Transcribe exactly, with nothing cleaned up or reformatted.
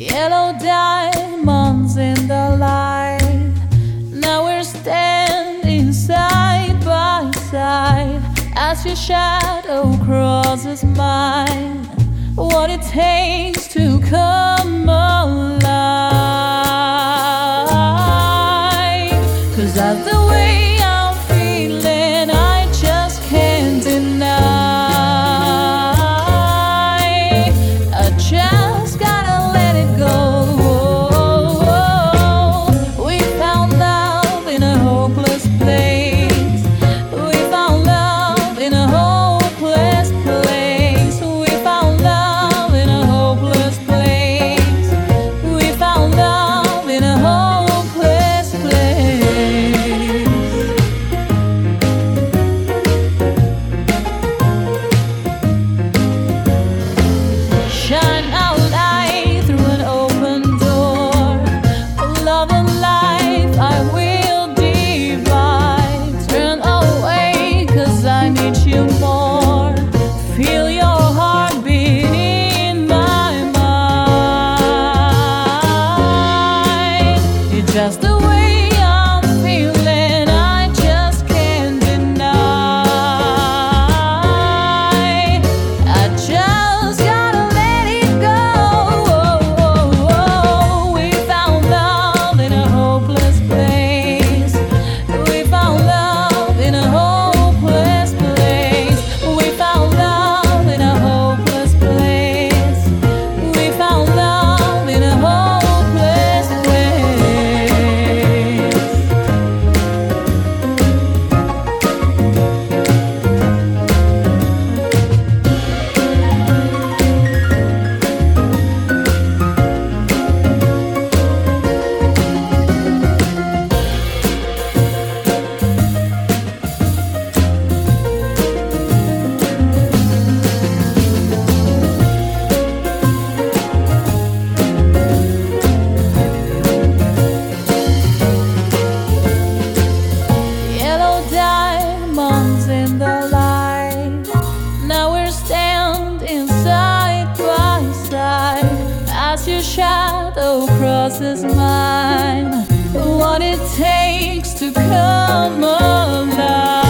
Yellow diamonds in the light. Now we're standing side by side as your shadow crosses mine. What it takes to come alive. 'Cause that's the way I'm feeling, I just can't deny. I just gotta let it go. We found love in a hopeless place. We found love in a hopeless place. We found love in a hopeless place. We found love in a hopeless place. Shine our light through an open door. Love and life I will divide. Turn away 'cause I need you more. Feel your heartbeat in my mind. It's just the way I'm feeling, I just can't deny. I just gotta let it go. We found love in a hopeless place. We found love in a hopeless place. We found love in a hopeless place. We found love in a hopeless place. Yellow diamonds in the light. Now we're standing side by side as your shadow crosses mine. What it takes to come alive.